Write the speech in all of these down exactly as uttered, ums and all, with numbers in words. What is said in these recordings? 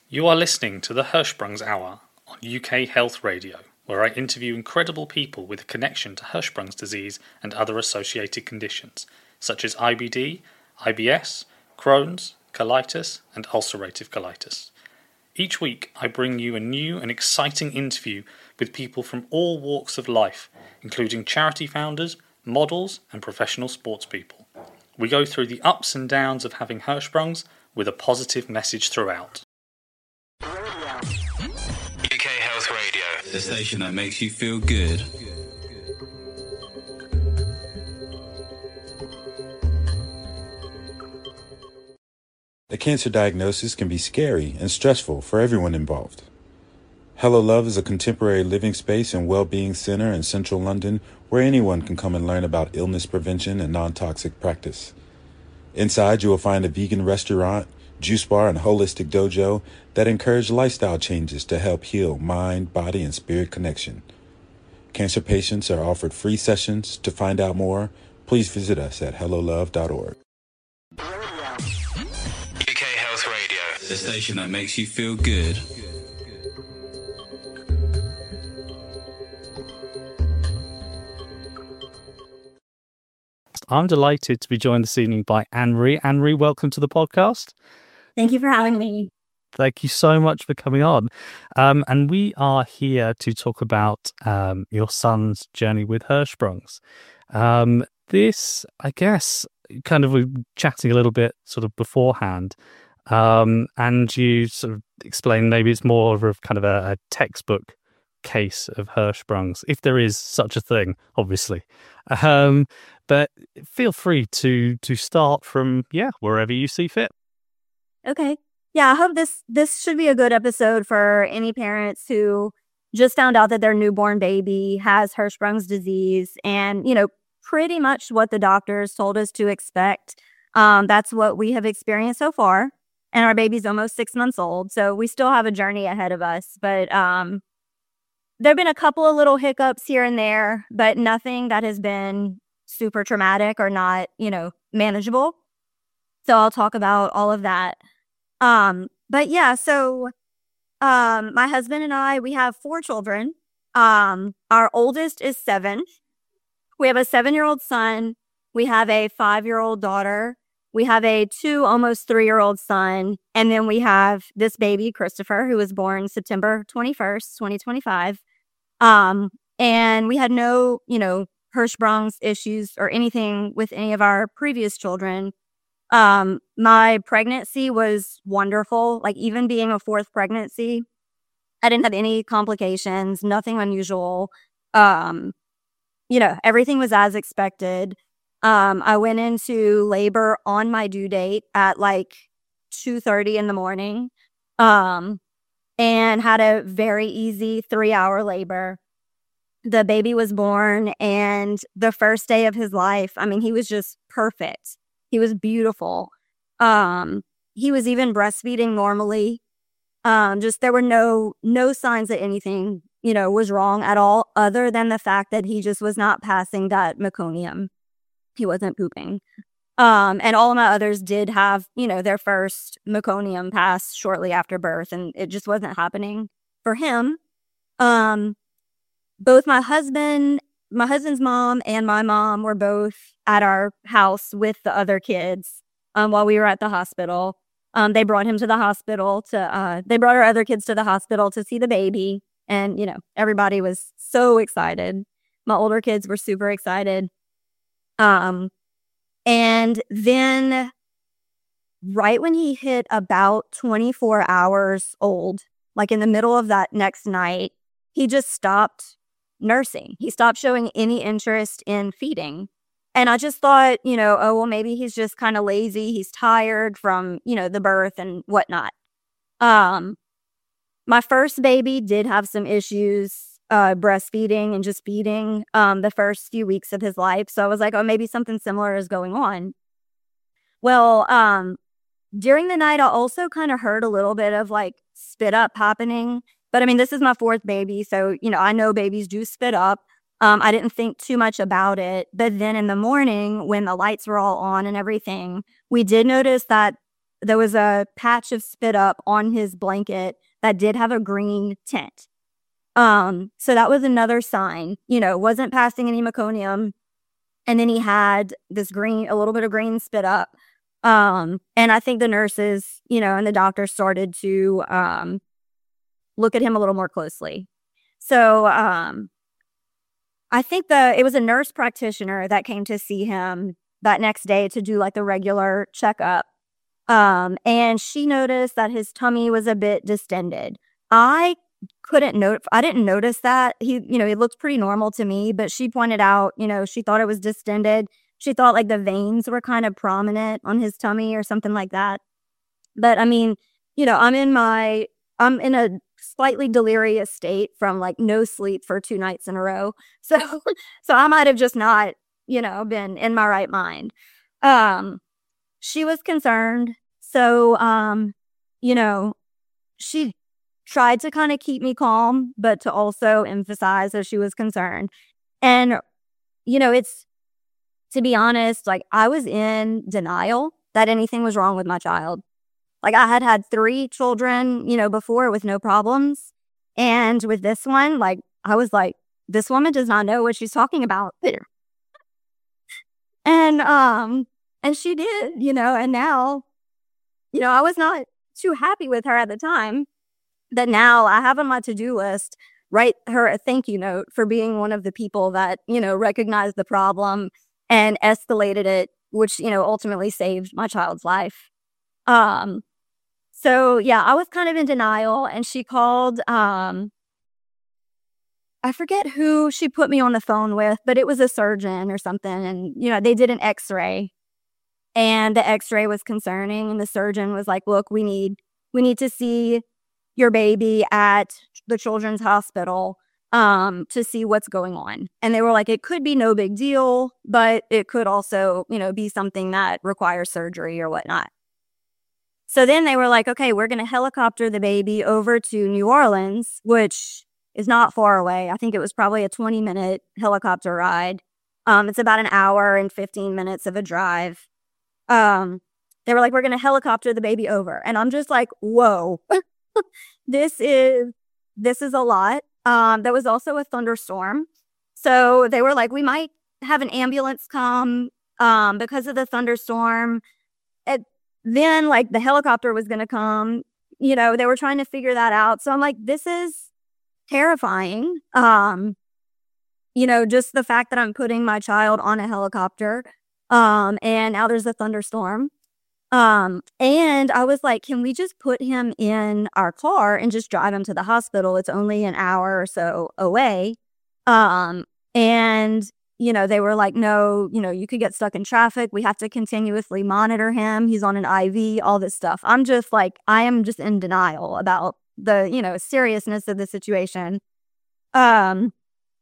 You are listening to the Hirschsprung's Hour on U K Health Radio, where I interview incredible people with a connection to Hirschsprung's disease and other associated conditions, such as I B D, I B S, Crohn's, colitis, and ulcerative colitis. Each week, I bring you a new and exciting interview with people from all walks of life, including charity founders, models, and professional sports people. We go through the ups and downs of having Hirschsprung's with a positive message throughout. U K Health Radio, the station that makes you feel good. A cancer diagnosis can be scary and stressful for everyone involved. Hello Love is a contemporary living space and well-being center in central London where anyone can come and learn about illness prevention and non-toxic practice. Inside, you will find a vegan restaurant, juice bar, and holistic dojo that encourage lifestyle changes to help heal mind, body, and spirit connection. Cancer patients are offered free sessions. To find out more, please visit us at hello love dot org. U K Health Radio, the station that makes you feel good. I'm delighted to be joined this evening by Anne-Marie. Anne-Marie, welcome to the podcast. Thank you for having me. Thank you so much for coming on. Um, and we are here to talk about um, your son's journey with Hirschsprung's. Um, this, I guess, kind of we were chatting a little bit sort of beforehand, um, and you sort of explained maybe it's more of a kind of a, a textbook case of Hirschsprung's, if there is such a thing, obviously. Um, but feel free to to start from, yeah, wherever you see fit. Okay. Yeah, I hope this this should be a good episode for any parents who just found out that their newborn baby has Hirschsprung's disease, and, you know, pretty much what the doctors told us to expect. Um, that's what we have experienced so far. And our baby's almost six months old, so we still have a journey ahead of us. But um, there have been a couple of little hiccups here and there, but nothing that has been super traumatic or not, you know, manageable. So I'll talk about all of that. Um, but yeah, so um, my husband and I, we have four children. Um, our oldest is seven. We have a seven-year-old son. We have a five-year-old daughter. We have a two, almost three-year-old son. And then we have this baby, Christopher, who was born September twenty-first, twenty twenty-five. Um, and we had no, you know, Hirschsprung's issues or anything with any of our previous children. Um, my pregnancy was wonderful. Like, even being a fourth pregnancy, I didn't have any complications, nothing unusual. Um, you know, everything was as expected. Um, I went into labor on my due date at like two thirty in the morning, um, and had a very easy three hour labor. The baby was born, and the first day of his life, I mean, he was just perfect. He was beautiful. Um, he was even breastfeeding normally. Um, just there were no no signs that anything, you know, was wrong at all, other than the fact that he just was not passing that meconium. He wasn't pooping. Um, and all of my others did have, you know, their first meconium pass shortly after birth, and it just wasn't happening for him. Um, both my husband, my husband's mom and my mom were both at our house with the other kids um, while we were at the hospital. Um, they brought him to the hospital to, uh, they brought our other kids to the hospital to see the baby. And, you know, everybody was so excited. My older kids were super excited. Um, and then right when he hit about twenty-four hours old, like in the middle of that next night, he just stopped nursing. He stopped showing any interest in feeding. And I just thought, you know, oh, well, maybe he's just kind of lazy. He's tired from, you know, the birth and whatnot. Um, my first baby did have some issues uh, breastfeeding and just feeding um, the first few weeks of his life. So I was like, oh, maybe something similar is going on. Well, um, during the night, I also kind of heard a little bit of like spit up happening. But I mean, this is my fourth baby. So, you know, I know babies do spit up. Um, I didn't think too much about it. But then in the morning, when the lights were all on and everything, we did notice that there was a patch of spit up on his blanket that did have a green tint. Um, so that was another sign, you know, wasn't passing any meconium. And then he had this green, a little bit of green spit up. Um, and I think the nurses, you know, and the doctor started to um, look at him a little more closely. So um, I think the it was a nurse practitioner that came to see him that next day to do like the regular checkup. Um, and she noticed that his tummy was a bit distended. I couldn't note, I didn't notice that. He, you know, he looked pretty normal to me, but she pointed out, you know, she thought it was distended. She thought like the veins were kind of prominent on his tummy or something like that. But I mean, you know, I'm in my, I'm in a slightly delirious state from like no sleep for two nights in a row. So, so I might have just not, you know, been in my right mind. Um, she was concerned. So, um, you know, she tried to kind of keep me calm, but to also emphasize that she was concerned. And, you know, it's, to be honest, like I was in denial that anything was wrong with my child. Like I had had three children, you know, before with no problems. And with this one, like I was like, this woman does not know what she's talking about. and, um, and she did, you know, and now, you know, I was not too happy with her at the time. That now I have on my to-do list, write her a thank you note for being one of the people that, you know, recognized the problem and escalated it, which, you know, ultimately saved my child's life. Um, so yeah, I was kind of in denial, and she called, um, I forget who she put me on the phone with, but it was a surgeon or something. And, you know, they did an x-ray, and the x-ray was concerning. And the surgeon was like, look, we need, we need to see your baby at the children's hospital um, to see what's going on. And they were like, it could be no big deal, but it could also, you know, be something that requires surgery or whatnot. So then they were like, okay, we're going to helicopter the baby over to New Orleans, which is not far away. I think it was probably a twenty minute helicopter ride. Um, it's about an hour and fifteen minutes of a drive. Um, they were like, we're going to helicopter the baby over. And I'm just like, whoa. This is this is a lot. Um, there was also a thunderstorm. So they were like, we might have an ambulance come um, because of the thunderstorm. And then like the helicopter was going to come. You know, they were trying to figure that out. So I'm like, this is terrifying. Um, you know, just the fact that I'm putting my child on a helicopter um, and now there's a thunderstorm. Um, and I was like, can we just put him in our car and just drive him to the hospital? It's only an hour or so away. Um, and, you know, they were like, no, you know, you could get stuck in traffic. We have to continuously monitor him. He's on an I V, all this stuff. I'm just like, I am just in denial about the, you know, seriousness of the situation. Um,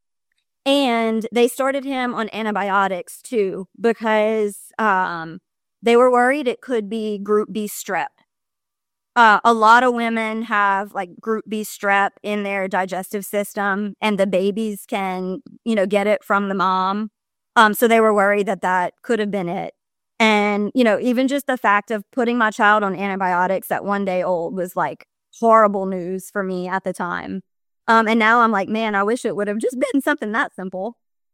and they started him on antibiotics too, because, um, they were worried it could be group B strep. Uh, a lot of women have like group B strep in their digestive system, and the babies can, you know, get it from the mom. Um, so they were worried that that could have been it. And, you know, even just the fact of putting my child on antibiotics at one day old was like horrible news for me at the time. Um, and now I'm like, man, I wish it would have just been something that simple.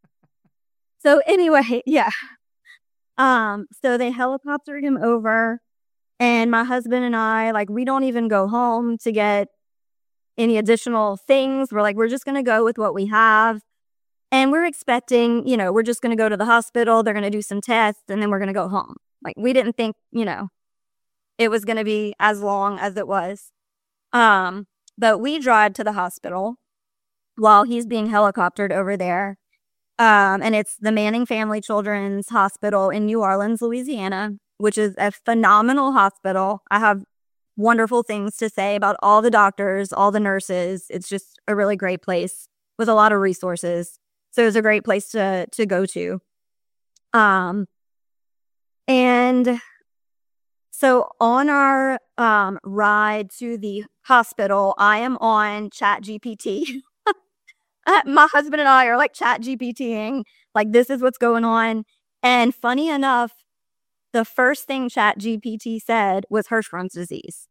So anyway, yeah. Um, so they helicoptered him over, and my husband and I, like, we don't even go home to get any additional things. We're like, we're just going to go with what we have. And we're expecting, you know, we're just going to go to the hospital. They're going to do some tests, and then we're going to go home. Like, we didn't think, you know, it was going to be as long as it was. Um, but we drive to the hospital while he's being helicoptered over there. Um, and it's the Manning Family Children's Hospital in New Orleans, Louisiana, which is a phenomenal hospital. I have wonderful things to say about all the doctors, all the nurses. It's just a really great place with a lot of resources. So it's a great place to to go to. Um, and so on our um, ride to the hospital, I am on ChatGPT. Uh, my husband and I are like chat GPTing, like this is what's going on. And funny enough, the first thing ChatGPT said was Hirschsprung's disease.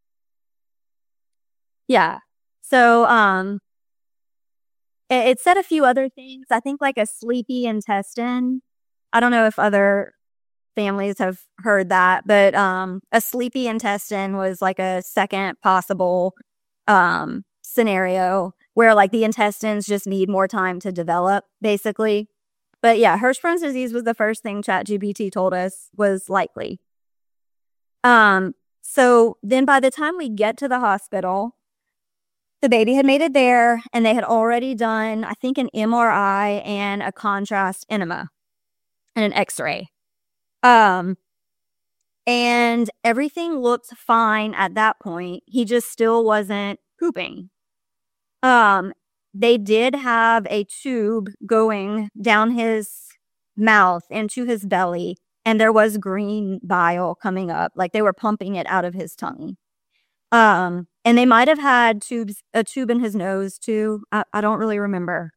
Yeah. So um, it, it said a few other things. I think like a sleepy intestine. I don't know if other families have heard that, but um, a sleepy intestine was like a second possible um, scenario where like the intestines just need more time to develop, basically. But yeah, Hirschsprung's disease was the first thing ChatGPT told us was likely. Um, so then by the time we get to the hospital, the baby had made it there, and they had already done, I think, an M R I and a contrast enema and an X-ray. Um, and everything looked fine at that point. He just still wasn't pooping. Um, they did have a tube going down his mouth into his belly, and there was green bile coming up, like they were pumping it out of his tongue. Um, and they might have had tubes, a tube in his nose too. I, I don't really remember.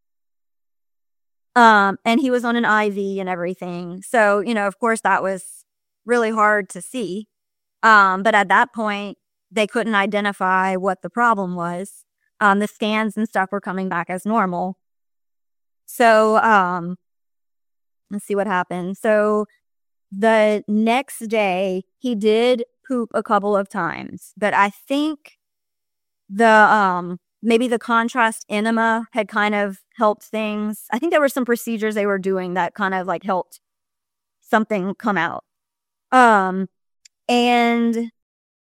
Um, and he was on an I V and everything. So, you know, of course that was really hard to see. Um, but at that point, they couldn't identify what the problem was. Um, the scans and stuff were coming back as normal. So, um, let's see what happened. So the next day, he did poop a couple of times, but I think the, um, maybe the contrast enema had kind of helped things. I think there were some procedures they were doing that kind of like helped something come out. Um, and U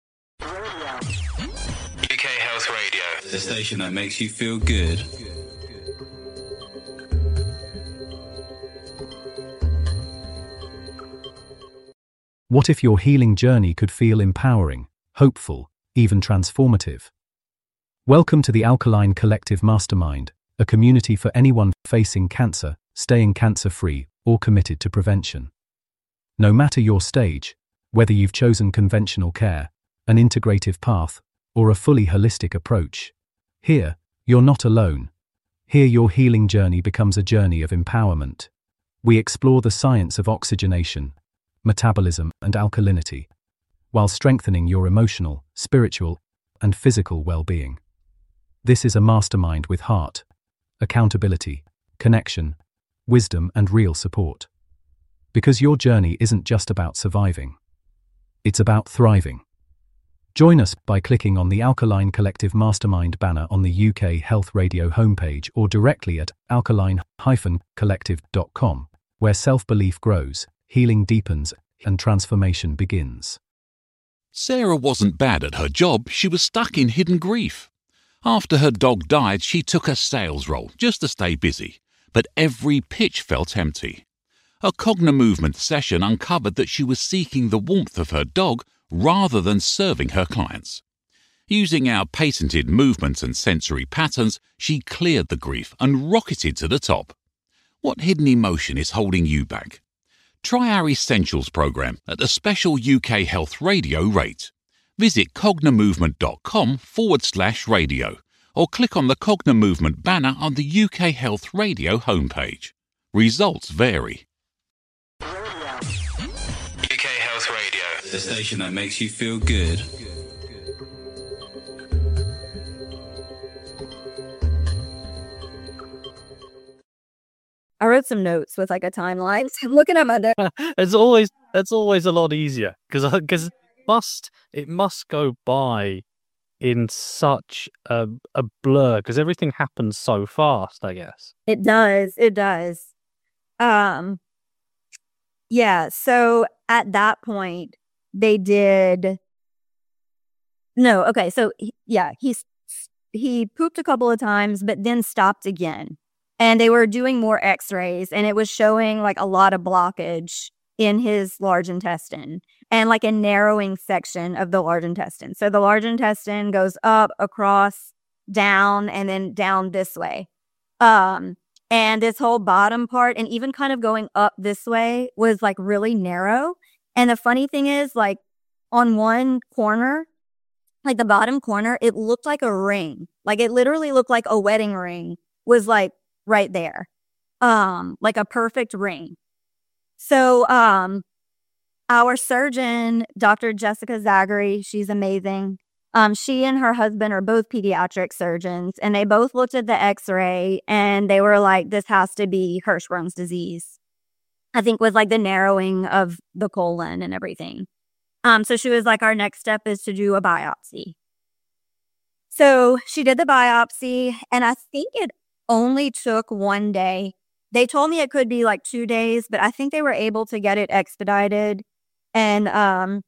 K Health Radio, the station that makes you feel good. What if your healing journey could feel empowering, hopeful, even transformative? Welcome to the Alkaline Collective Mastermind, a community for anyone facing cancer, staying cancer-free, or committed to prevention. No matter your stage, whether you've chosen conventional care, an integrative path, or a fully holistic approach, here, you're not alone. Here your healing journey becomes a journey of empowerment. We explore the science of oxygenation, metabolism, and alkalinity, while strengthening your emotional, spiritual, and physical well-being. This is a mastermind with heart, accountability, connection, wisdom, and real support. Because your journey isn't just about surviving. It's about thriving. Join us by clicking on the Alkaline Collective Mastermind banner on the U K Health Radio homepage or directly at alkaline dash collective dot com, where self-belief grows, healing deepens, and transformation begins. Sarah wasn't bad at her job, she was stuck in hidden grief. After her dog died, she took a sales role just to stay busy, but every pitch felt empty. A Cognimovement session uncovered that she was seeking the warmth of her dog rather than serving her clients. Using our patented movements and sensory patterns, she cleared the grief and rocketed to the top. What hidden emotion is holding you back? Try our Essentials program at a special U K Health Radio rate. Visit cognimovement.com forward slash radio or click on the Cognimovement banner on the U K Health Radio homepage. Results vary. U K Health Radio, the station that makes you feel good. I wrote some notes with like a timeline. I'm looking at my notes. It's always that's always a lot easier because because must it must go by in such a a blur because everything happens so fast. I guess It does. It does. Um. Yeah. So at that point, they did. No. Okay. So he- yeah, he s- he pooped a couple of times, but then stopped again. And they were doing more x-rays, and it was showing like a lot of blockage in his large intestine and like a narrowing section of the large intestine. So the large intestine goes up, across, down, and then down this way. Um, and this whole bottom part, and even kind of going up this way, was like really narrow. And the funny thing is, like on one corner, like the bottom corner, it looked like a ring. Like it literally looked like a wedding ring was like right there, um, like a perfect ring. So, um, our surgeon, Doctor Jessica Zachary, she's amazing. Um, she and her husband are both pediatric surgeons, and they both looked at the x-ray and they were like, this has to be Hirschsprung's disease. I think with like the narrowing of the colon and everything. Um, so she was like, our next step is to do a biopsy. So she did the biopsy, and I think it only took one day. They told me it could be like two days, but I think they were able to get it expedited. And um,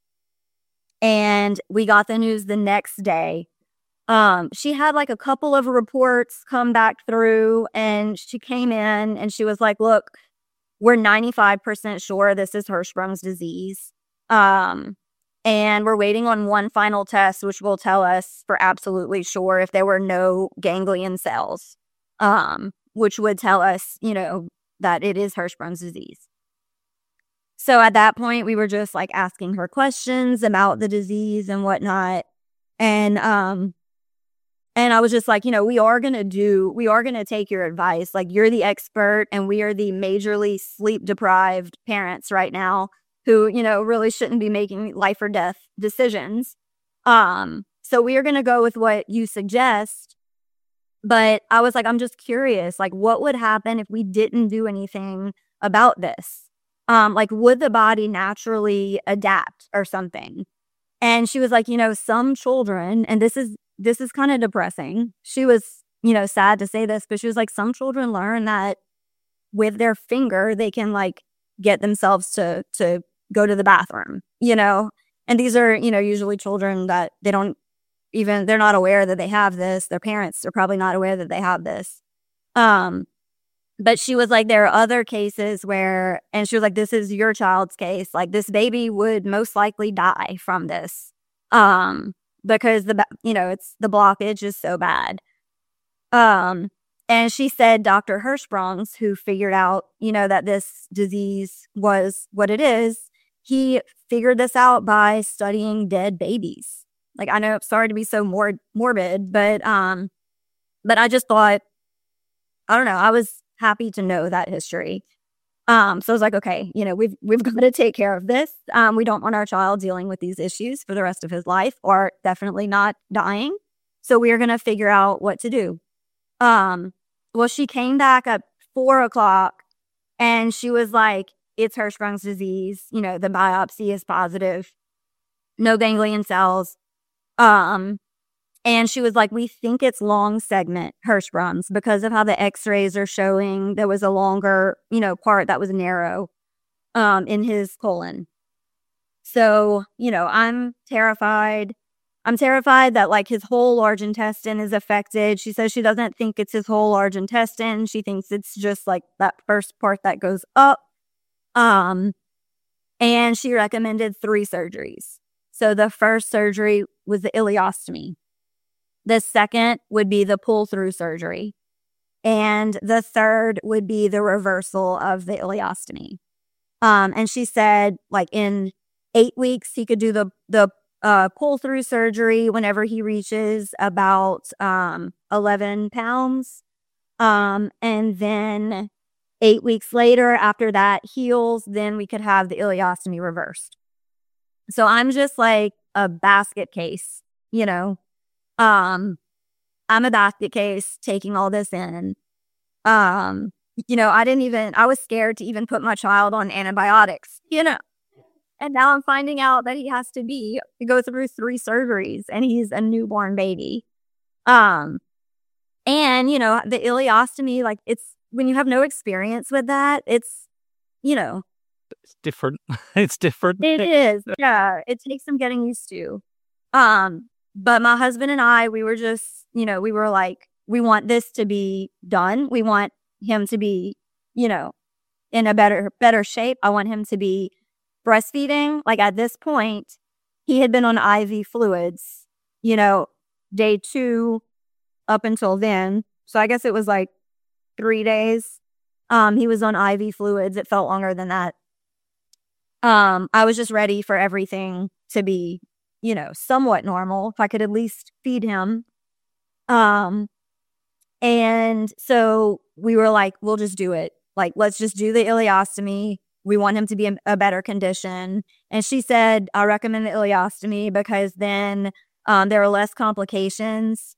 and we got the news the next day. Um, she had like a couple of reports come back through, and she came in and she was like, look, we're ninety-five percent sure this is Hirschsprung's disease. Um, and we're waiting on one final test, which will tell us for absolutely sure if there were no ganglion cells, um, which would tell us, you know, that it is Hirschsprung's disease. So at that point, we were just like asking her questions about the disease and whatnot. And, um, and I was just like, you know, we are going to do, we are going to take your advice. Like, you're the expert and we are the majorly sleep deprived parents right now who, you know, really shouldn't be making life or death decisions. Um, so we are going to go with what you suggest. But I was like, I'm just curious, like, what would happen if we didn't do anything about this? Um, like, would the body naturally adapt or something? And she was like, you know, some children, and this is, this is kind of depressing. She was, you know, sad to say this, but she was like, some children learn that with their finger, they can like get themselves to, to go to the bathroom, you know? And these are, you know, usually children that they don't even, they're not aware that they have this. Their parents are probably not aware that they have this. Um, But she was like, there are other cases where, and she was like, this is your child's case. Like, this baby would most likely die from this. Um, because the, you know, it's, the blockage is so bad. Um, and she said Doctor Hirschsprung's, who figured out, you know, that this disease was what it is, he figured this out by studying dead babies. Like, I know, sorry to be so mor- morbid, but, um, but I just thought, I don't know, I was happy to know that history. Um, so I was like, okay, you know, we've we've got to take care of this. Um, we don't want our child dealing with these issues for the rest of his life, or definitely not dying. So we are going to figure out what to do. Um, well, she came back at four o'clock, and she was like, "It's Hirschsprung's disease. You know, the biopsy is positive, no ganglion cells." Um, And she was like, we think it's long segment Hirschsprung's because of how the x-rays are showing there was a longer, you know, part that was narrow um, in his colon. So, you know, I'm terrified. I'm terrified that like his whole large intestine is affected. She says she doesn't think it's his whole large intestine. She thinks it's just like that first part that goes up. Um, and she recommended three surgeries. So the first surgery was the ileostomy. The second would be the pull-through surgery. And the third would be the reversal of the ileostomy. Um, and she said, like, in eight weeks, he could do the, the uh, pull-through surgery whenever he reaches about um, eleven pounds. Um, and then eight weeks later, after that heals, then we could have the ileostomy reversed. So I'm just like a basket case, you know. Um, I'm a basket case taking all this in. Um, you know, I didn't even, I was scared to even put my child on antibiotics, you know, and now I'm finding out that he has to be, to go through three surgeries and he's a newborn baby. Um, and, you know, the ileostomy, like it's, when you have no experience with that, it's, you know. It's different. It's different. It is. Yeah. It takes some getting used to. Um, But my husband and I, we were just, you know, we were like, we want this to be done. We want him to be, you know, in a better, better shape. I want him to be breastfeeding. Like at this point, he had been on I V fluids, you know, day two up until then. So I guess it was like three days. Um, he was on I V fluids. It felt longer than that. Um, I was just ready for everything to be, you know, somewhat normal, if I could at least feed him. Um, and so we were like, we'll just do it. Like, let's just do the ileostomy. we want him to be in a better condition. And she said, I recommend the ileostomy because then um, there are less complications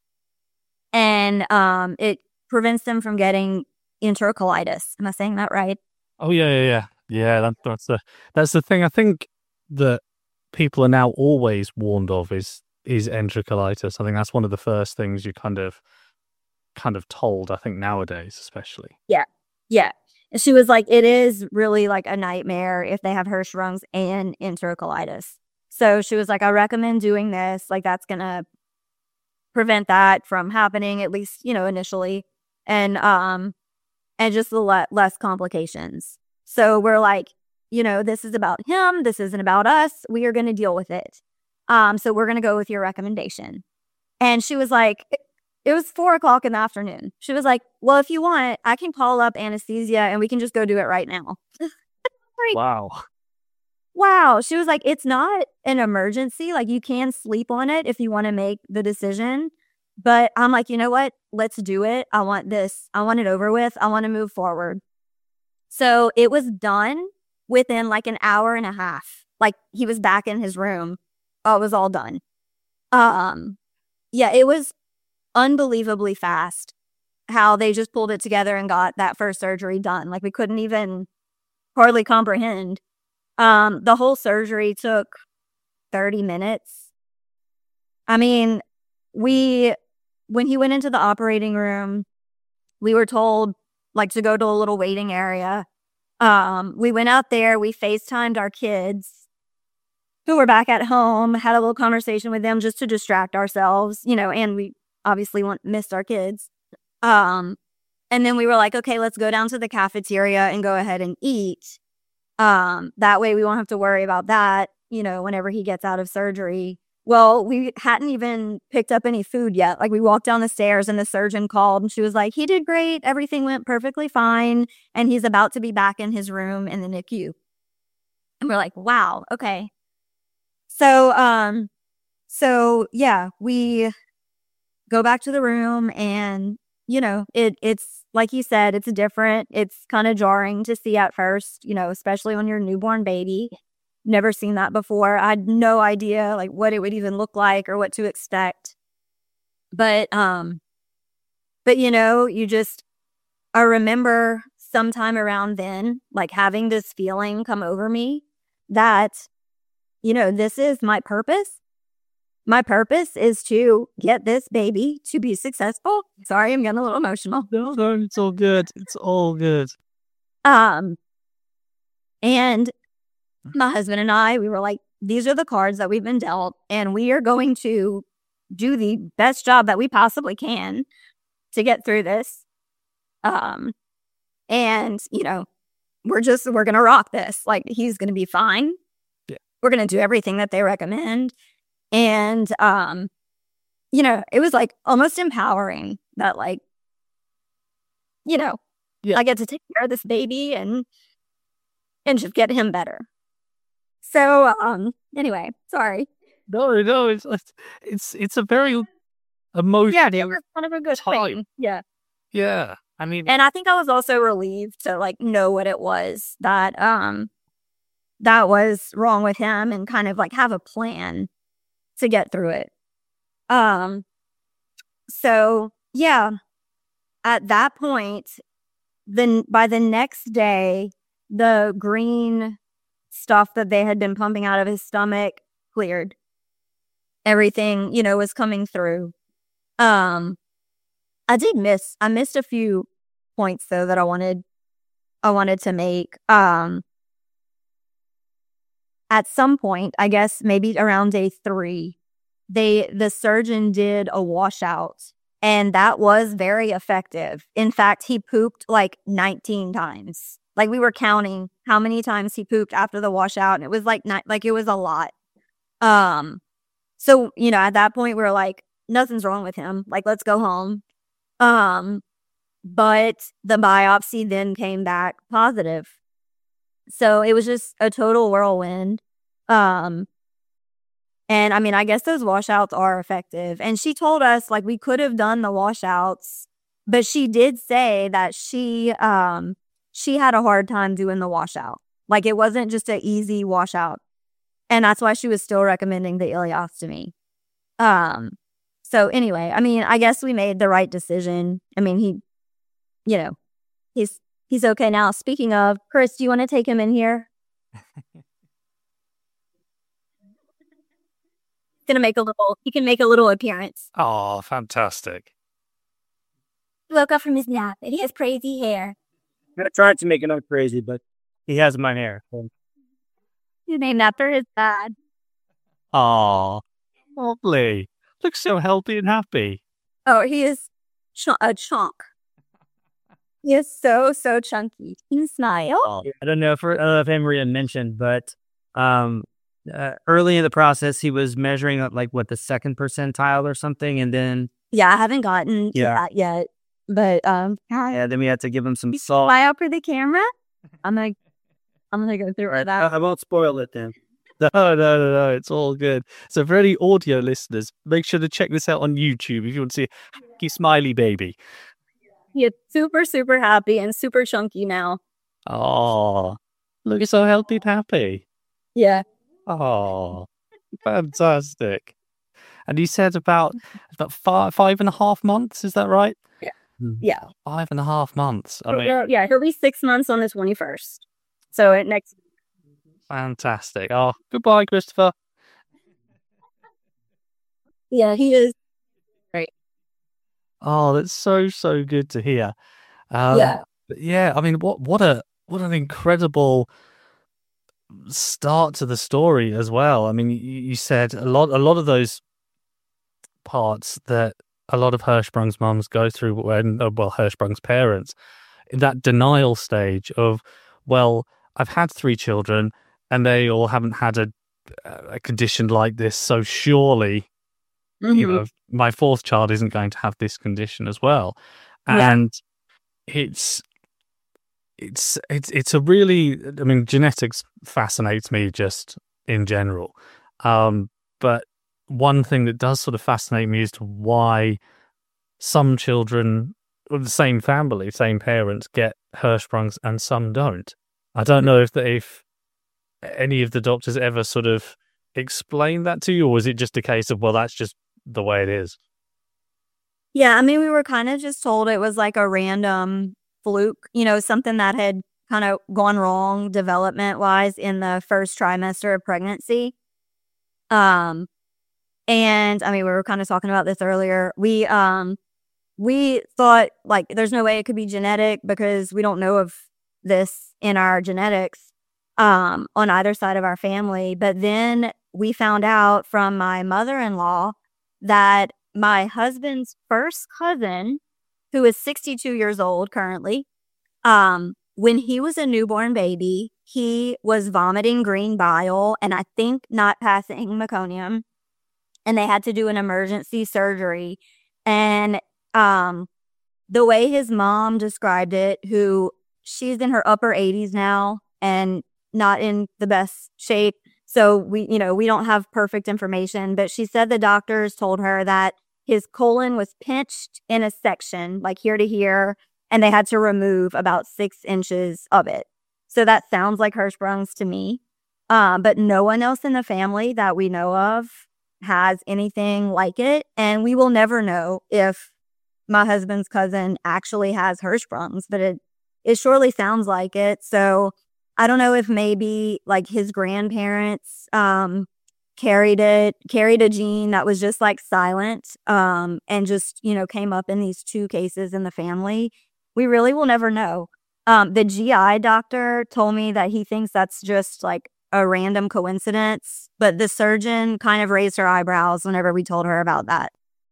and um, it prevents them from getting enterocolitis. Am I saying that right? Oh yeah, yeah, yeah. Yeah, that, that's the that's the thing. I think that people are now always warned of is is enterocolitis. I think that's one of the first things you kind of kind of told. I think nowadays, especially. Yeah, yeah. And she was like, it is really like a nightmare if they have Hirschsprung's and enterocolitis. So she was like, I recommend doing this. Like that's gonna prevent that from happening, at least you know initially, and um, and just a lot less complications. So we're like, you know, this is about him. This isn't about us. We are going to deal with it. Um, so we're going to go with your recommendation. And she was like, it was four o'clock in the afternoon. She was like, well, if you want, I can call up anesthesia and we can just go do it right now. Like, wow. Wow. She was like, it's not an emergency. Like you can sleep on it if you want to make the decision. But I'm like, you know what? Let's do it. I want this. I want it over with. I want to move forward. So it was done within like an hour and a half. Like he was back in his room. Oh, it was all done. Um, yeah, it was unbelievably fast how they just pulled it together and got that first surgery done. Like we couldn't even hardly comprehend. Um, the whole surgery took thirty minutes. I mean, we, when he went into the operating room, we were told like to go to a little waiting area. Um, we went out there, we FaceTimed our kids who were back at home, had a little conversation with them just to distract ourselves, you know, and we obviously want, missed our kids. Um, and then we were like, okay, let's go down to the cafeteria and go ahead and eat. Um, that way we won't have to worry about that, you know, whenever he gets out of surgery. Well, we hadn't even picked up any food yet. Like we walked down the stairs and the surgeon called and she was like, he did great. Everything went perfectly fine. And he's about to be back in his room in the N I C U. And we're like, wow, okay. So, um, so yeah, we go back to the room and, you know, it it's like you said, it's different. It's kind of jarring to see at first, you know, especially when you're a newborn baby. Never seen that before. I had no idea like what it would even look like or what to expect. But, um, but you know, you just, I remember sometime around then, like having this feeling come over me that, you know, this is my purpose. My purpose is to get this baby to be successful. Sorry, I'm getting a little emotional. No, no, it's all good. It's all good. Um, and my husband and I, we were like, these are the cards that we've been dealt, and we are going to do the best job that we possibly can to get through this. Um, and, you know, we're just, we're going to rock this. Like, he's going to be fine. Yeah. We're going to do everything that they recommend. And, um, you know, it was like almost empowering that, like, you know, yeah. I get to take care of this baby and, and just get him better. So, um, anyway, sorry. No, no, it's it's it's a very emotional. Yeah, it was kind of a good time. thing. Yeah, yeah. I mean, and I think I was also relieved to like know what it was that um that was wrong with him and kind of like have a plan to get through it. Um, so yeah, at that point, then by the next day, the green stuff that they had been pumping out of his stomach cleared. Everything, you know, was coming through. Um, I did miss, I missed a few points though that I wanted, I wanted to make. Um, at some point, I guess maybe around day three, they, the surgeon did a washout and that was very effective. In fact, he pooped like nineteen times. Like we were counting how many times he pooped after the washout, and it was like not, like it was a lot. Um, so you know, at that point, we were like, nothing's wrong with him. Like, let's go home. Um, but the biopsy then came back positive, so it was just a total whirlwind. Um, and I mean, I guess those washouts are effective. And she told us like we could have done the washouts, but she did say that she um. she had a hard time doing the washout. Like, it wasn't just an easy washout. And that's why she was still recommending the ileostomy. Um, so anyway, I mean, I guess we made the right decision. I mean, he, you know, he's he's okay now. Speaking of, Chris, do you want to take him in here? Gonna make a little, he can make a little appearance. Oh, fantastic. He woke up from his nap and he has crazy hair. I'm trying to make it not crazy, but he has my hair. So. He's named after his dad. Oh, lovely. Looks so healthy and happy. Oh, he is ch- a chunk. He is so, so chunky. Can you smile? Oh, I don't know if, I don't know if Emery had mentioned, but um, uh, early in the process, he was measuring up like what the second percentile or something, and then Yeah, I haven't gotten to Yeah. that yet. But um, yeah, then we had to give him some you salt. fly out for the camera. I'm gonna, I'm gonna go through all I, that. I won't spoil it then. No, no, no, no. It's all good. So for any audio listeners, make sure to check this out on YouTube if you want to see a happy, smiley baby. He is super, super happy and super chunky now. Oh, look, so healthy and happy. Yeah. Oh, fantastic. And you said about about five, five and a half months, is that right? Yeah. Five and a half months. I mean, He'll- yeah, he'll be six months on the twenty-first. So it next. fantastic. Oh, goodbye, Christopher. Yeah, he is. Oh, that's so, so good to hear. Um, Yeah. but yeah, I mean, what what a what an incredible start to the story as well. I mean, you, you said a lot a lot of those parts that a lot of Hirschsprung's mums go through when, uh, well, Hirschsprung's parents, in that denial stage of, well, I've had three children and they all haven't had a a condition like this, so surely, you know, my fourth child isn't going to have this condition as well. Yeah. And it's it's it's it's a really, I mean, genetics fascinates me just in general. Um, but one thing that does sort of fascinate me as to why some children of the same family, same parents, get Hirschsprung's and some don't. I don't know if the, if any of the doctors ever sort of explained that to you, or was it just a case of, well, that's just the way it is? Yeah, I mean, we were kind of just told it was like a random fluke, you know, something that had kind of gone wrong development wise in the first trimester of pregnancy. Um, and I mean, we were kind of talking about this earlier. We, um, we thought like there's no way it could be genetic because we don't know of this in our genetics, um, on either side of our family. But then we found out from my mother-in-law that my husband's first cousin, who is sixty-two years old currently, um, when he was a newborn baby, he was vomiting green bile and I think not passing meconium. And they had to do an emergency surgery. And um, the way his mom described it, who she's in her upper eighties now and not in the best shape. So we, you know, we don't have perfect information, but she said the doctors told her that his colon was pinched in a section, like here to here, and they had to remove about six inches of it. So that sounds like Hirschsprung's to me. Um, but no one else in the family that we know of has anything like it. And we will never know if my husband's cousin actually has Hirschsprung's, but it, it surely sounds like it. So I don't know if maybe like his grandparents um, carried it, carried a gene that was just like silent um, and just, you know, came up in these two cases in the family. We really will never know. Um, the G I doctor told me that he thinks that's just like a random coincidence, but the surgeon kind of raised her eyebrows whenever we told her about that.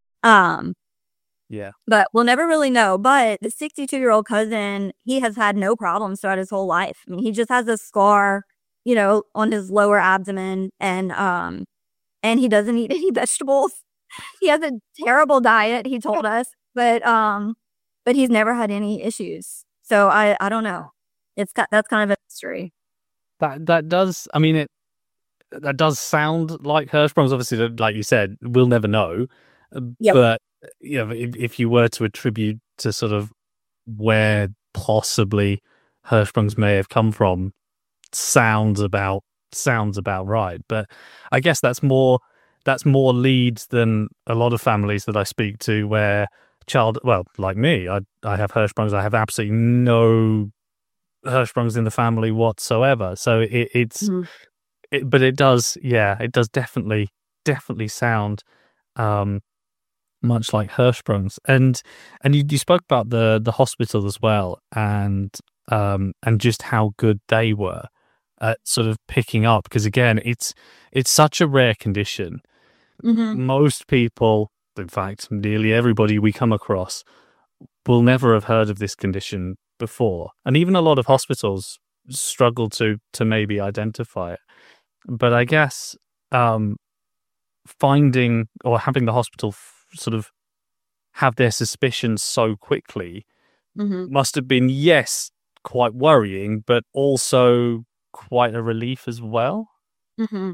Um, Yeah. but we'll never really know. But the sixty-two-year-old cousin, he has had no problems throughout his whole life. I mean, he just has a scar, you know, on his lower abdomen, and um, and he doesn't eat any vegetables. He has a terrible diet, he told us, but um, but he's never had any issues. So I, I don't know. It's got, that's kind of a mystery. That that does. I mean, it that does sound like Hirschsprung's. Obviously, like you said, we'll never know. Yep. But you know, if, if you were to attribute to sort of where possibly Hirschsprung's may have come from sounds about sounds about right. But I guess that's more that's more leads than a lot of families that I speak to where child, well, like me, I I have Hirschsprungs. I have absolutely no Hirschsprungs in the family whatsoever. So it, it's, mm. it, but it does, yeah, it does definitely, definitely sound um, much like Hirschsprungs. And and you, you spoke about the the hospital as well, and um and just how good they were at sort of picking up, because again, it's it's such a rare condition. Mm-hmm. Most people, in fact, nearly everybody we come across, will never have heard of this condition before, and even a lot of hospitals struggle to to maybe identify it. But I guess um, finding or having the hospital f- sort of have their suspicions so quickly mm-hmm. must have been, yes, quite worrying, but also quite a relief as well. Mm-hmm.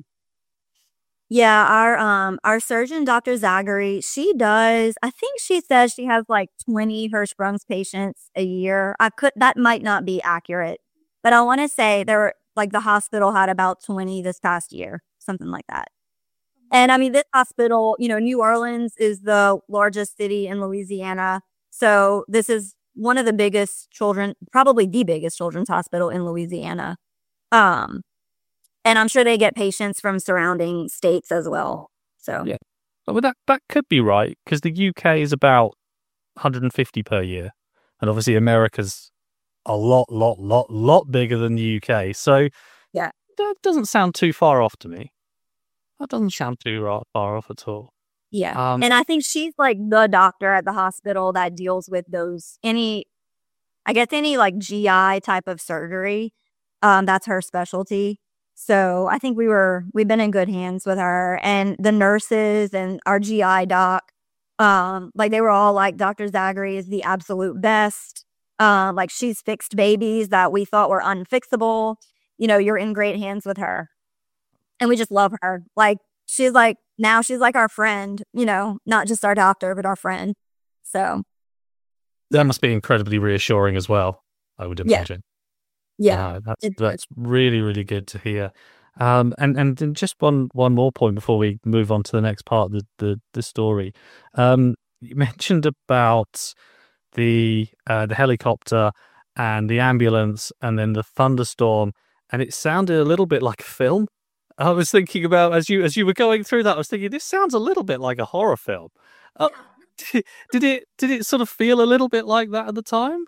Yeah, our um our surgeon, Doctor Zagary, she does. I think she says she has like twenty Hirschsprung's patients a year. I could that might not be accurate, but I want to say there were like the hospital had about twenty this past year, something like that. And I mean, this hospital, you know, New Orleans is the largest city in Louisiana, so this is one of the biggest children, probably the biggest children's hospital in Louisiana. Um. And I'm sure they get patients from surrounding states as well. So yeah, well, that that could be right, because the U K is about one hundred fifty per year, and obviously America's a lot, lot, lot, lot bigger than the U K. So yeah, that doesn't sound too far off to me. That doesn't sound too far off at all. Yeah, um, and I think she's like the doctor at the hospital that deals with those any, I guess any like G I type of surgery. Um, that's her specialty. So I think we were, we've been in good hands with her, and the nurses and our G I doc, um, like they were all like, Doctor Zagary is the absolute best. Uh, like she's fixed babies that we thought were unfixable. You know, you're in great hands with her. And we just love her. Like she's like, now she's like our friend, you know, not just our doctor, but our friend. So. That must be incredibly reassuring as well, I would imagine. Yeah. Yeah, uh, that's it, that's really, really good to hear. Um, and and just one one more point before we move on to the next part of the the, the story. Um, you mentioned about the uh, the helicopter and the ambulance, and then the thunderstorm, and it sounded a little bit like a film. I was thinking about as you as you were going through that, I was thinking this sounds a little bit like a horror film. Uh, did, did it did it sort of feel a little bit like that at the time?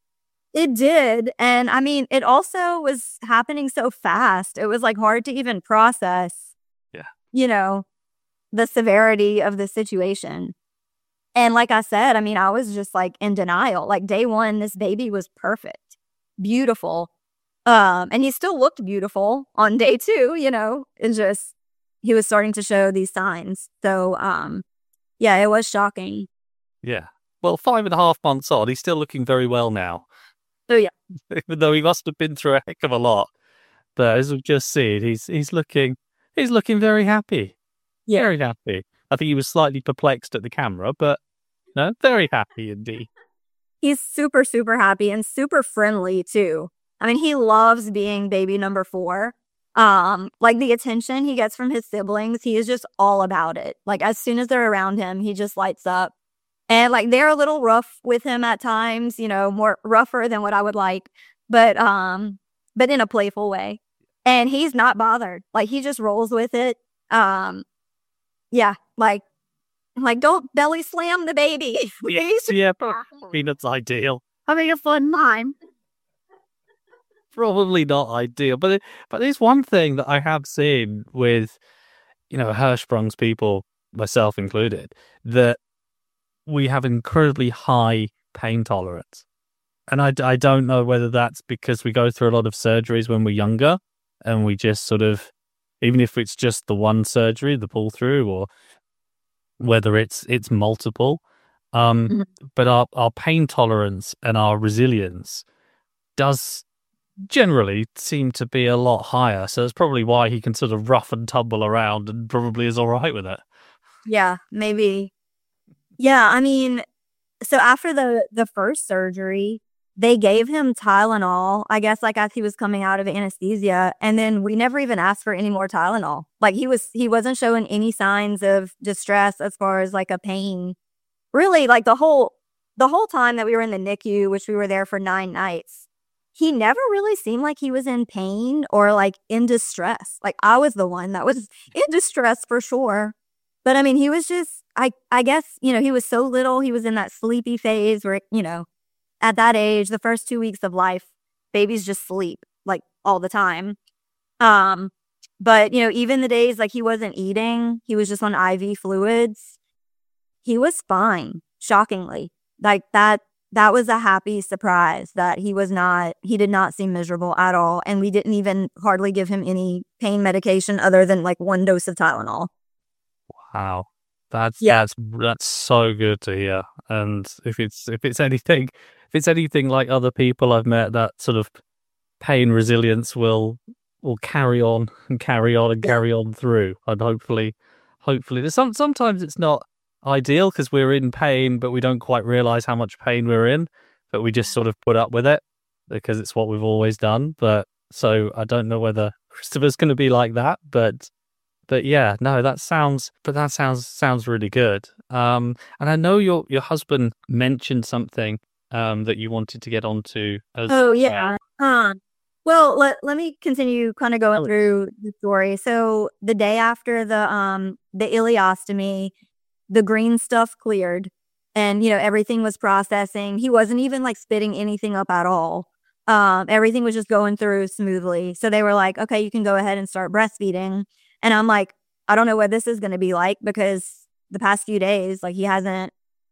It did. And I mean, it also was happening so fast. It was like hard to even process, yeah, you know, the severity of the situation. And like I said, I mean, I was just like in denial. Like day one, this baby was perfect, beautiful. Um, and he still looked beautiful on day two, you know, it's just, he was starting to show these signs. So, um, yeah, it was shocking. Yeah. Well, five and a half months on, he's still looking very well now. Oh, yeah. Even though he must have been through a heck of a lot. But as we've just seen, he's he's looking he's looking very happy. Yeah. Very happy. I think he was slightly perplexed at the camera, but you know, very happy indeed. He's super, super happy and super friendly too. I mean, he loves being baby number four. Um, like the attention he gets from his siblings, he is just all about it. Like as soon as they're around him, he just lights up. And like they're a little rough with him at times, you know, more rougher than what I would like, but um, but in a playful way. And he's not bothered. Like he just rolls with it. Um, yeah, like like don't belly slam the baby. Yes, yeah, probably not ideal. Having a fun time. Probably not ideal, but but there's one thing that I have seen with, you know, Hirschsprung's people, myself included, that we have incredibly high pain tolerance. And I, I don't know whether that's because we go through a lot of surgeries when we're younger and we just sort of, even if it's just the one surgery, the pull through, or whether it's it's multiple, um, mm-hmm. but our, our pain tolerance and our resilience does generally seem to be a lot higher. So that's probably why he can sort of rough and tumble around and probably is all right with it. Yeah, maybe. Yeah, I mean, so after the, the first surgery, they gave him Tylenol, I guess, like as he was coming out of anesthesia. And then we never even asked for any more Tylenol. Like he was, he wasn't showing any signs of distress as far as like a pain. Really, like the whole, the whole time that we were in the N I C U, which we were there for nine nights, he never really seemed like he was in pain or like in distress. Like I was the one that was in distress for sure. But I mean, he was just, I, I guess, you know, he was so little. He was in that sleepy phase where, you know, at that age, the first two weeks of life, babies just sleep like all the time. Um, but, you know, even the days like he wasn't eating, he was just on I V fluids. He was fine, shockingly. Like that, that was a happy surprise that he was not, he did not seem miserable at all. And we didn't even hardly give him any pain medication other than like one dose of Tylenol. Wow. That's, Yeah. that's, that's so good to hear. And if it's, if it's anything, if it's anything like other people I've met, that sort of pain resilience will, will carry on and carry on and carry on through. And hopefully, hopefully there's some, sometimes it's not ideal because we're in pain, but we don't quite realize how much pain we're in, but we just sort of put up with it because it's what we've always done. But so I don't know whether Christopher's going to be like that, but but yeah, no, that sounds, but that sounds sounds really good. Um, and I know your your husband mentioned something um that you wanted to get onto. As, Oh yeah. Um. Well, let let me continue kind of going Oh. through the story. So the day after the um the ileostomy, the green stuff cleared, and you know everything was processing. He wasn't even like spitting anything up at all. Um, everything was just going through smoothly. So they were like, "Okay, you can go ahead and start breastfeeding." And I'm like, I don't know what this is going to be like because the past few days, like he hasn't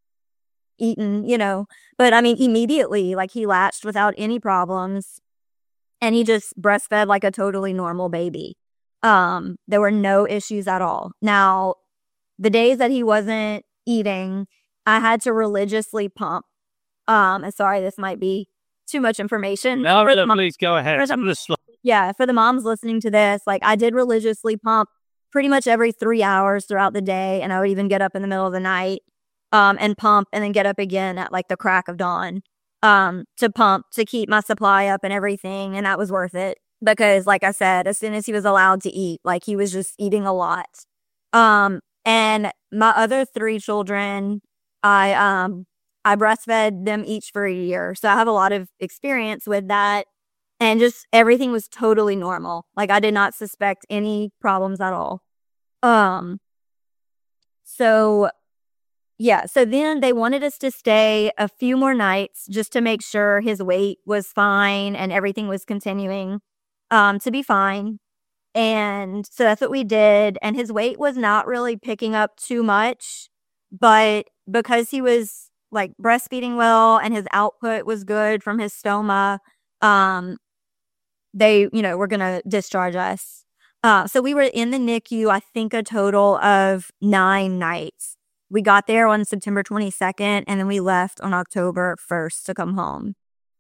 eaten, you know. But I mean, immediately, like he latched without any problems, and he just breastfed like a totally normal baby. Um, there were no issues at all. Now, the days that he wasn't eating, I had to religiously pump. Um, and sorry, this might be too much information. No, For the no, mom- please go ahead. for the- Just slow- yeah, for the moms listening to this, like I did religiously pump pretty much every three hours throughout the day, and I would even get up in the middle of the night um, and pump, and then get up again at like the crack of dawn um, to pump to keep my supply up and everything, and that was worth it because, like I said, as soon as he was allowed to eat, like he was just eating a lot. Um, and my other three children, I um I breastfed them each for a year, so I have a lot of experience with that. And just everything was totally normal. Like I did not suspect any problems at all. Um, so yeah, so then they wanted us to stay a few more nights just to make sure his weight was fine and everything was continuing um, to be fine. And so that's what we did. And his weight was not really picking up too much, but because he was like breastfeeding well and his output was good from his stoma, um, they, you know, were going to discharge us. Uh, so we were in the N I C U, I think a total of nine nights. We got there on September twenty-second, and then we left on October first to come home.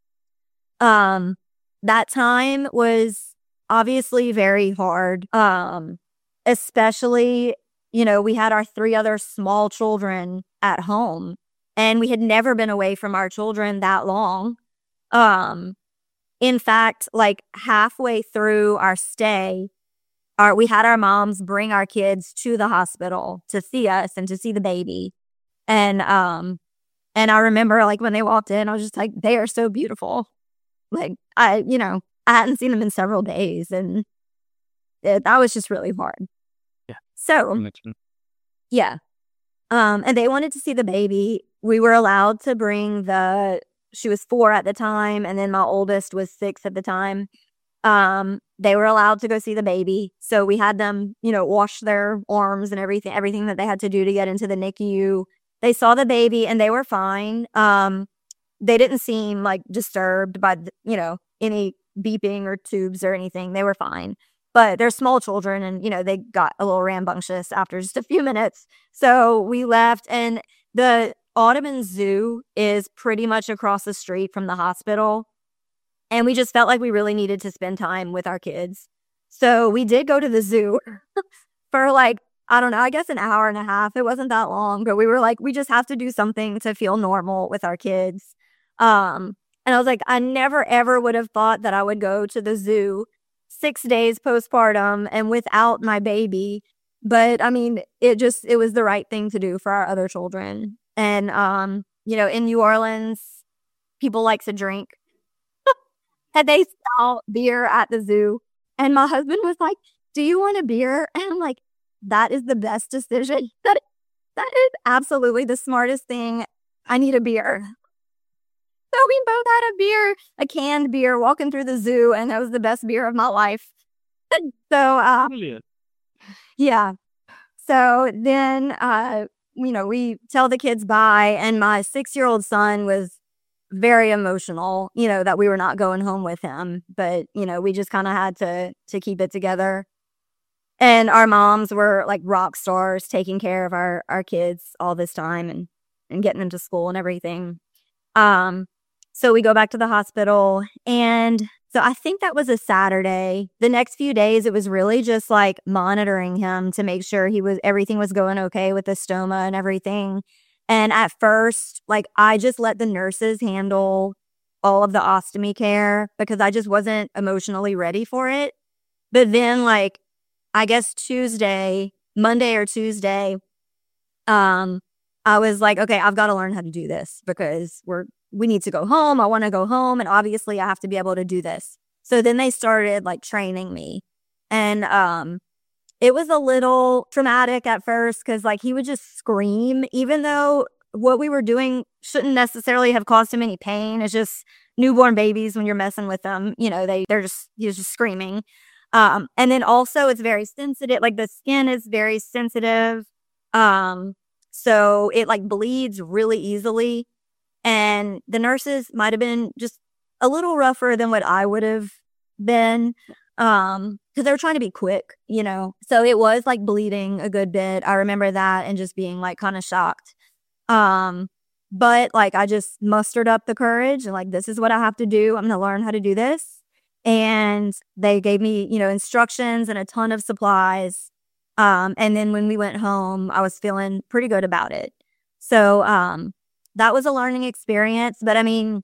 Um, that time was obviously very hard, um, especially, you know, we had our three other small children at home, and we had never been away from our children that long. Um, in fact, like halfway through our stay, our we had our moms bring our kids to the hospital to see us and to see the baby. And um and I remember like when they walked in, I was just like, they are so beautiful. Like I, you know, I hadn't seen them in several days, and it, that was just really hard. Yeah. So yeah. Um, and they wanted to see the baby. We were allowed to bring the, she was four at the time, and then my oldest was six at the time. Um, they were allowed to go see the baby. So we had them, you know, wash their arms and everything, everything that they had to do to get into the N I C U. They saw the baby and they were fine. Um, they didn't seem like disturbed by, the, you know, any beeping or tubes or anything. They were fine. But they're small children, and, you know, they got a little rambunctious after just a few minutes. So we left, and the Audubon Zoo is pretty much across the street from the hospital. And we just felt like we really needed to spend time with our kids. So we did go to the zoo for like, I don't know, I guess an hour and a half. It wasn't that long, but we were like, we just have to do something to feel normal with our kids. Um, And I was like, I never, ever would have thought that I would go to the zoo six days postpartum and without my baby. But I mean, it just, it was the right thing to do for our other children. And, um, you know, in New Orleans, people like to drink. And they sell beer at the zoo. And my husband was like, do you want a beer? And I'm like, that is the best decision. That, that is absolutely the smartest thing. I need a beer. So we both had a beer, a canned beer, walking through the zoo, and that was the best beer of my life. So, uh, Brilliant. yeah. So then, uh, you know, we tell the kids bye, and my six-year-old son was very emotional, you know, that we were not going home with him. But, you know, we just kind of had to to keep it together. And our moms were like rock stars, taking care of our, our kids all this time and, and getting them to school and everything. Um, so we go back to the hospital, and so I think that was a Saturday. The next few days, it was really just like monitoring him to make sure he was, everything was going okay with the stoma and everything. And at first, like, I just let the nurses handle all of the ostomy care because I just wasn't emotionally ready for it. But then, like, I guess Tuesday, Monday or Tuesday, um, I was like, okay, I've got to learn how to do this because we're, we need to go home. I want to go home. And obviously I have to be able to do this. So then they started like training me. And, um, it was a little traumatic at first because like he would just scream, even though what we were doing shouldn't necessarily have caused him any pain. It's just newborn babies when you're messing with them, you know, they, they're just, he was just screaming. Um, and then also it's very sensitive, like the skin is very sensitive. Um, so it like bleeds really easily. And the nurses might have been just a little rougher than what I would have been. Um, because they were trying to be quick, you know. So it was like bleeding a good bit. I remember that and just being like kind of shocked. Um, but like I just mustered up the courage and like, this is what I have to do. I'm gonna learn how to do this. And they gave me, you know, instructions and a ton of supplies. Um, and then when we went home, I was feeling pretty good about it. So um that was a learning experience. But I mean,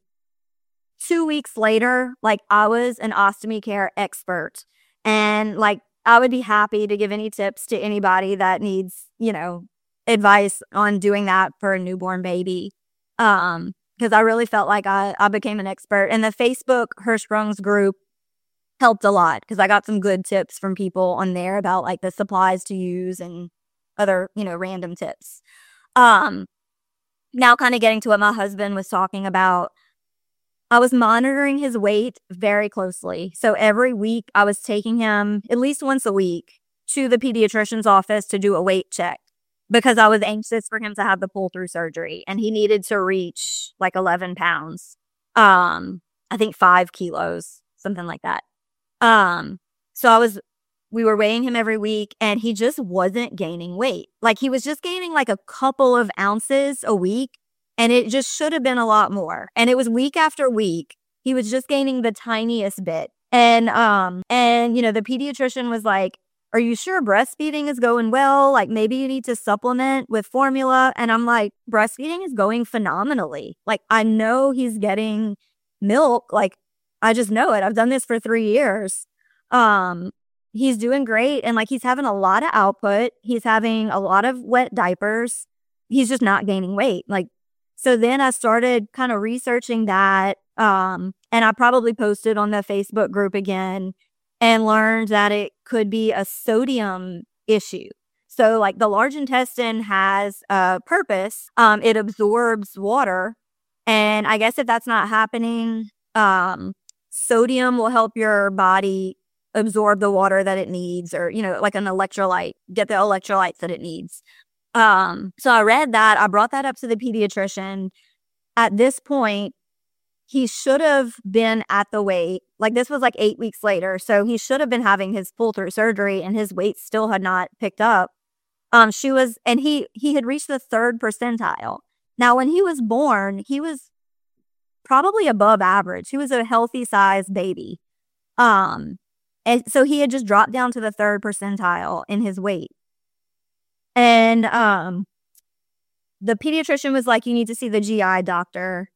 two weeks later, like I was an ostomy care expert, and like I would be happy to give any tips to anybody that needs, you know, advice on doing that for a newborn baby. Um, because I really felt like I, I became an expert, and the Facebook Hirschsprung's group helped a lot because I got some good tips from people on there about like the supplies to use and other, you know, random tips. Um, now kind of getting to what my husband was talking about. I was monitoring his weight very closely. So every week I was taking him at least once a week to the pediatrician's office to do a weight check because I was anxious for him to have the pull-through surgery, and he needed to reach like eleven pounds. Um, I think five kilos, something like that. Um, so I was, we were weighing him every week, and he just wasn't gaining weight. Like he was just gaining like a couple of ounces a week. And it just should have been a lot more. And it was week after week. He was just gaining the tiniest bit. And, um, and, you know, the pediatrician was like, are you sure breastfeeding is going well? Like maybe you need to supplement with formula. And I'm like, breastfeeding is going phenomenally. Like I know he's getting milk. Like I just know it. I've done this for three years. Um, he's doing great. And like, he's having a lot of output. He's having a lot of wet diapers. He's just not gaining weight. Like, so then I started kind of researching that, um, and I probably posted on the Facebook group again and learned that it could be a sodium issue. So like the large intestine has a purpose. Um, it absorbs water. And I guess if that's not happening, um, sodium will help your body absorb the water that it needs, or, you know, like an electrolyte, get the electrolytes that it needs. Um, so I read that, I brought that up to the pediatrician. At this point, he should have been at the weight, like this was like eight weeks later. So he should have been having his pull through surgery, and his weight still had not picked up. Um, she was, and he, he had reached the third percentile. Now, when he was born, he was probably above average. He was a healthy sized baby. Um, and so he had just dropped down to the third percentile in his weight. And um, the pediatrician was like, you need to see the G I doctor.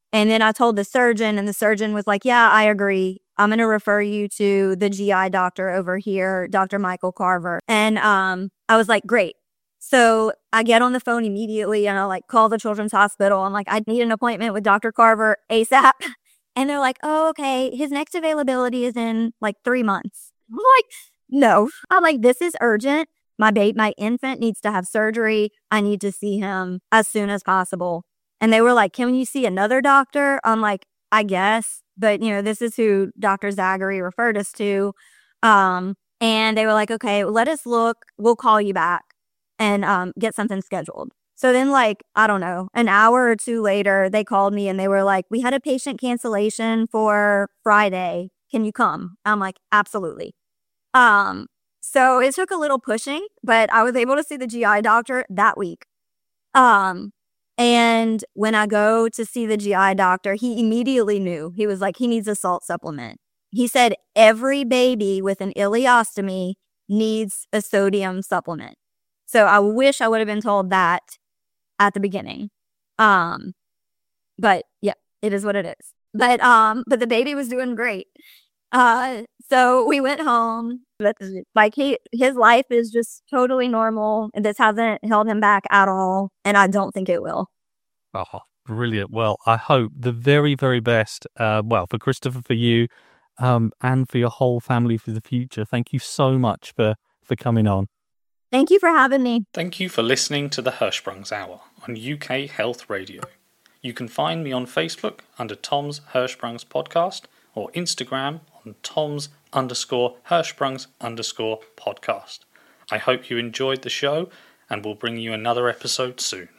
And then I told the surgeon, and the surgeon was like, yeah, I agree. I'm going to refer you to the G I doctor over here, Doctor Michael Carver. And um, I was like, great. So I get on the phone immediately and I like call the children's hospital. I'm like, I need an appointment with Doctor Carver ASAP. And they're like, oh, okay. His next availability is in like three months. I'm like, no. I'm like, this is urgent. My babe, my infant needs to have surgery. I need to see him as soon as possible. And they were like, can you see another doctor? I'm like, I guess. But, you know, this is who Doctor Zachary referred us to. Um, and they were like, okay, let us look. We'll call you back and um, get something scheduled. So then, like, I don't know, an hour or two later, they called me and they were like, we had a patient cancellation for Friday. Can you come? I'm like, absolutely. Um, so it took a little pushing, but I was able to see the G I doctor that week. Um, and when I go to see the G I doctor, he immediately knew. He was like, he needs a salt supplement. He said every baby with an ileostomy needs a sodium supplement. So I wish I would have been told that at the beginning. Um, but yeah, it is what it is. But um, but the baby was doing great. Uh, so we went home. But like he, his life is just totally normal, and this hasn't held him back at all. And I don't think it will. Oh, brilliant! Well, I hope the very, very best. Uh, well, for Christopher, for you, um, and for your whole family for the future. Thank you so much for for coming on. Thank you for having me. Thank you for listening to the Hirschsprungs Hour on U K Health Radio. You can find me on Facebook under Tom's Hirschsprungs Podcast or Instagram on Tom's underscore Hirschsprungs underscore podcast. I hope you enjoyed the show and will bring you another episode soon.